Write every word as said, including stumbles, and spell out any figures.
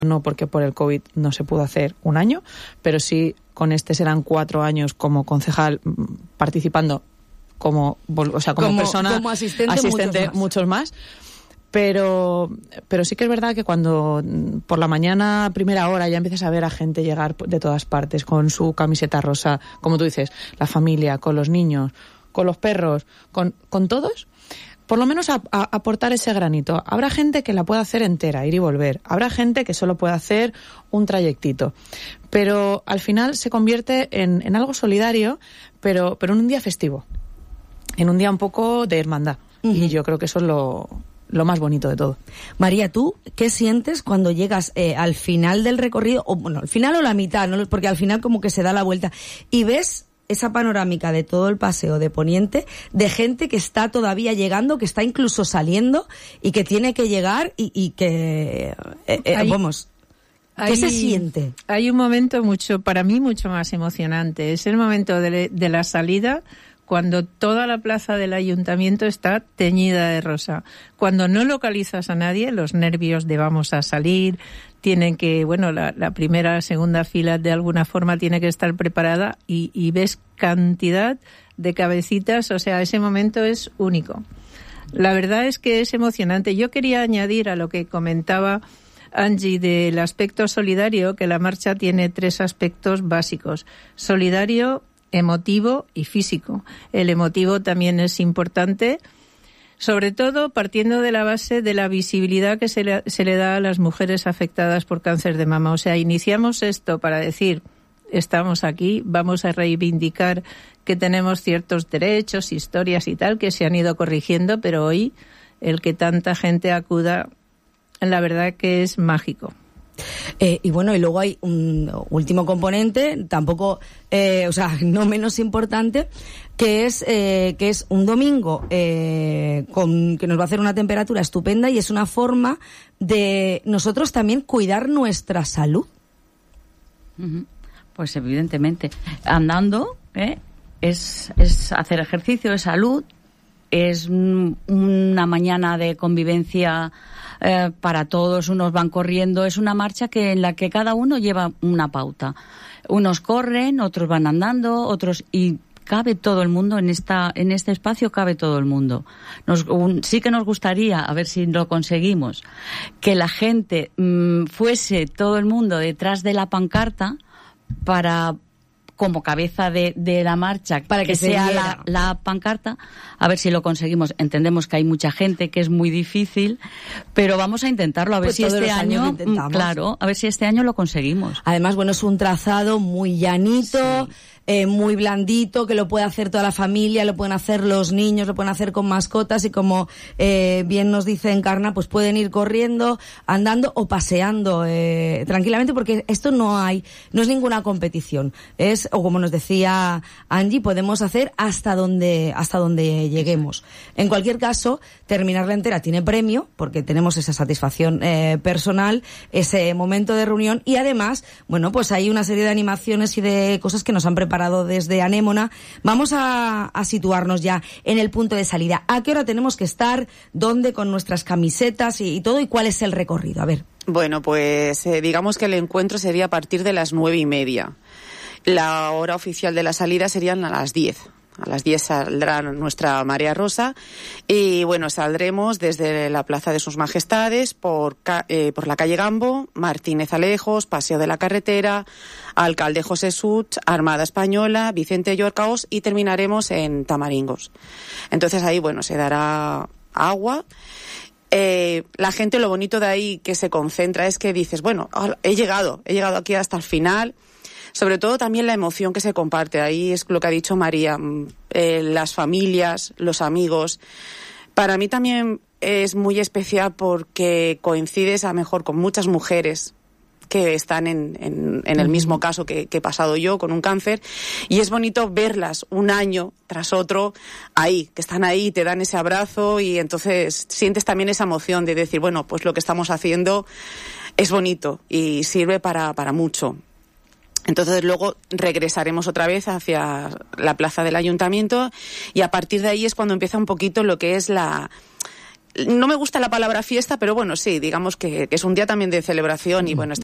no porque por el COVID no se pudo hacer un año, pero sí con este serán cuatro años como concejal participando como, o sea, como, como persona como asistente, asistente muchos, más. muchos más. Pero, pero sí que es verdad que cuando por la mañana, primera hora, ya empiezas a ver a gente llegar de todas partes con su camiseta rosa, como tú dices, la familia, con los niños, con los perros, con, con todos, por lo menos a, a aportar ese granito. Habrá gente que la pueda hacer entera, ir y volver. Habrá gente que solo puede hacer un trayectito. Pero al final se convierte en, en algo solidario, pero, pero en un día festivo. En un día un poco de hermandad. Uh-huh. Y yo creo que eso es lo... lo más bonito de todo. María, ¿tú qué sientes cuando llegas eh, al final del recorrido, o bueno, al final o la mitad, ¿no? Porque al final como que se da la vuelta, y ves esa panorámica de todo el paseo de Poniente, de gente que está todavía llegando, que está incluso saliendo, y que tiene que llegar, y, y que, eh, eh, hay, vamos, ¿qué hay, se siente? Hay un momento mucho, para mí mucho más emocionante, es el momento de, de la salida, cuando toda la plaza del ayuntamiento está teñida de rosa. Cuando no localizas a nadie, los nervios de vamos a salir, tienen que, bueno, la, la primera, segunda fila de alguna forma tiene que estar preparada y, y ves cantidad de cabecitas, o sea, ese momento es único. La verdad es que es emocionante. Yo quería añadir a lo que comentaba Angie del aspecto solidario, que la marcha tiene tres aspectos básicos. Solidario, emotivo y físico. El emotivo también es importante, sobre todo partiendo de la base de la visibilidad que se le, se le da a las mujeres afectadas por cáncer de mama. O sea, iniciamos esto para decir, estamos aquí, vamos a reivindicar que tenemos ciertos derechos, historias y tal, que se han ido corrigiendo, pero hoy el que tanta gente acuda, la verdad que es mágico. Eh, y bueno, y luego hay un último componente, tampoco, eh, o sea, no menos importante, que es eh, que es un domingo eh, con que nos va a hacer una temperatura estupenda, y es una forma de nosotros también cuidar nuestra salud. Pues evidentemente, andando ¿eh? es, es hacer ejercicio, es salud, es una mañana de convivencia Eh, para todos, unos van corriendo, es una marcha que en la que cada uno lleva una pauta. Unos corren, otros van andando, otros, y cabe todo el mundo en esta en este espacio, cabe todo el mundo. Nos, un, sí que nos gustaría, a ver si lo conseguimos, que la gente mmm, fuese todo el mundo detrás de la pancarta para como cabeza de, de la marcha, para que, que sea la, la pancarta, a ver si lo conseguimos. Entendemos que hay mucha gente, que es muy difícil, pero vamos a intentarlo, a ver pues si este año, claro, a ver si este año lo conseguimos. Además, bueno, es un trazado muy llanito, sí. eh, muy blandito, que lo puede hacer toda la familia, lo pueden hacer los niños, lo pueden hacer con mascotas, y como eh, bien nos dice Encarna, pues pueden ir corriendo, andando o paseando eh, tranquilamente, porque esto no hay, no es ninguna competición, es, o como nos decía Angie, podemos hacer hasta donde hasta donde lleguemos. En cualquier caso, terminarla entera tiene premio, porque tenemos esa satisfacción eh, personal, ese momento de reunión, y además, bueno, pues hay una serie de animaciones y de cosas que nos han preparado desde Anémona. Vamos a, a situarnos ya en el punto de salida. ¿A qué hora tenemos que estar? ¿Dónde? Con nuestras camisetas y, y todo, ¿y cuál es el recorrido? A ver. Bueno, pues eh, digamos que el encuentro sería a partir de las nueve y media. La hora oficial de la salida serían a las diez. A las diez saldrá nuestra Marea Rosa y, bueno, saldremos desde la Plaza de Sus Majestades por, eh, por la calle Gambo, Martínez Alejos, Paseo de la Carretera, Alcalde José Such, Armada Española, Vicente Llorcaos, y terminaremos en Tamaringos. Entonces ahí, bueno, se dará agua. Eh, la gente, lo bonito de ahí que se concentra es que dices, bueno, he llegado, he llegado aquí hasta el final. Sobre todo también la emoción que se comparte. Ahí es lo que ha dicho María, eh, las familias, los amigos. Para mí también es muy especial porque coincides a mejor con muchas mujeres que están en, en, en el mismo caso que, que he pasado yo, con un cáncer, y es bonito verlas un año tras otro ahí, que están ahí, te dan ese abrazo, y entonces sientes también esa emoción de decir, bueno, pues lo que estamos haciendo es bonito y sirve para, para mucho. Entonces luego regresaremos otra vez hacia la plaza del ayuntamiento, y a partir de ahí es cuando empieza un poquito lo que es la no me gusta la palabra fiesta, pero bueno, sí, digamos que, que es un día también de celebración y bueno,